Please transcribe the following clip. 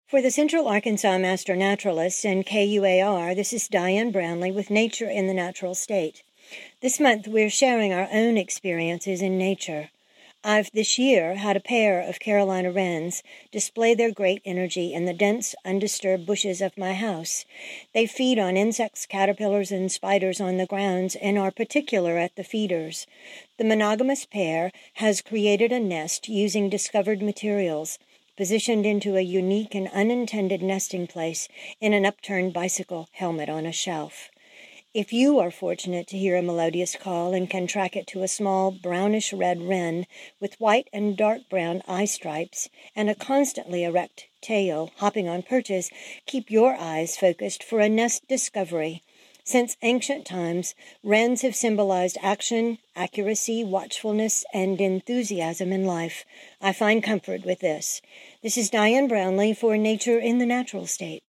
For the Central Arkansas Master Naturalist and KUAR, this is Diane Brownlee with Nature in the Natural State. This month we're sharing our own experiences in nature. I've this year had a pair of Carolina wrens display their great energy in the dense, undisturbed bushes of my house. They feed on insects, caterpillars, and spiders on the grounds and are particular at the feeders. The monogamous pair has created a nest using discovered materials, positioned into a unique and unintended nesting place in an upturned bicycle helmet on a shelf. If you are fortunate to hear a melodious call and can track it to a small brownish-red wren with white and dark brown eye stripes and a constantly erect tail hopping on perches, keep your eyes focused for a nest discovery. Since ancient times, wrens have symbolized action, accuracy, watchfulness, and enthusiasm in life. I find comfort with this. This is Diane Brownlee for Nature in the Natural State.